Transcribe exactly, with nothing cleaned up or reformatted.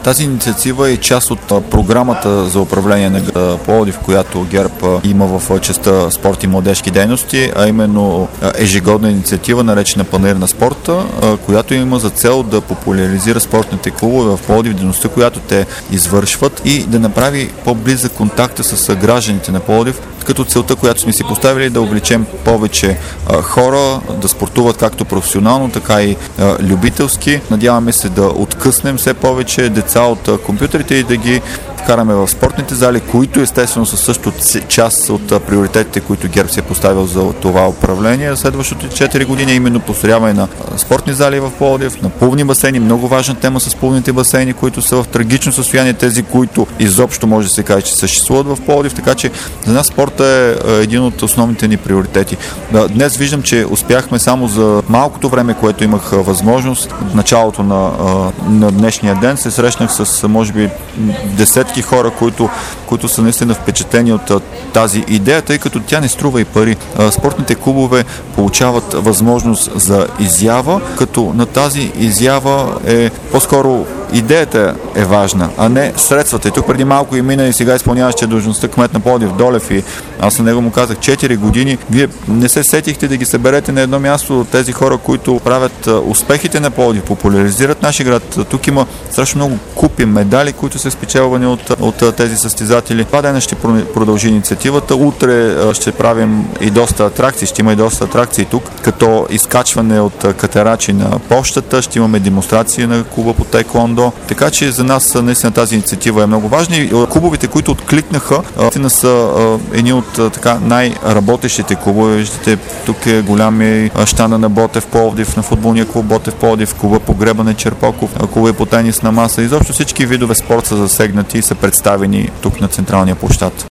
Тази инициатива е част от програмата за управление на Пловдив, която ГЕРБ има в частта спорт и младежки дейности, а именно ежегодна инициатива, наречена Панаир на спорта, която има за цел да популяризира спортните клубове в Пловдив, дейността, която те извършват и да направи по-близък контакта с гражданите на Пловдив, като целта, която сме си поставили, е да увлечем повече а, хора, да спортуват както професионално, така и а, любителски. Надяваме се да откъснем все повече деца от а, компютрите и да ги вкараме в спортните зали, които естествено са също част от а, приоритетите, които ГЕРБ се е поставил за това управление. Следващото четири години е именно построяване на а, спортни зали в Пловдив, на плувни басейни. Много важна тема с плувните басейни, които са в трагично състояние, тези, които изобщо може да се каже, че съществуват в Пловдив, така че за нас спорт е един от основните ни приоритети. Днес виждам, че успяхме само за малкото време, което имах възможност. В началото на, на днешния ден се срещнах с, може би, десетки хора, които, които са наистина впечатлени от тази идея, тъй като тя не струва и пари. Спортните клубове получават възможност за изява, като на тази изява е по-скоро идеята е важна, а не средствата. И тук преди малко и мина и сега изпълняващия длъжността кмет на Пловдив Долев и аз на него му казах четири години. Вие не се сетихте да ги съберете на едно място, тези хора, които правят успехите на Пловдив, популяризират нашия град. Тук има страшно много купи медали, които са спечелвани от, от тези състезатели. Това ден ще продължи инициативата. Утре ще правим и доста атракции, ще има и доста атракции тук, като изкачване от катерачи на пощата, ще имаме демонстрация на клуба по тайквондо. Така че за нас наистина тази инициатива е много важна и клубовете, които откликнаха, наистина са едни от така най-работещите клубове. Виждате, тук е голям щанда на Ботев Пловдив, на футболния клуб Ботев Пловдив, клуба по гребане Черпоков, клуба по тенис на маса. Изобщо всички видове спорт са засегнати и са представени тук на централния площад.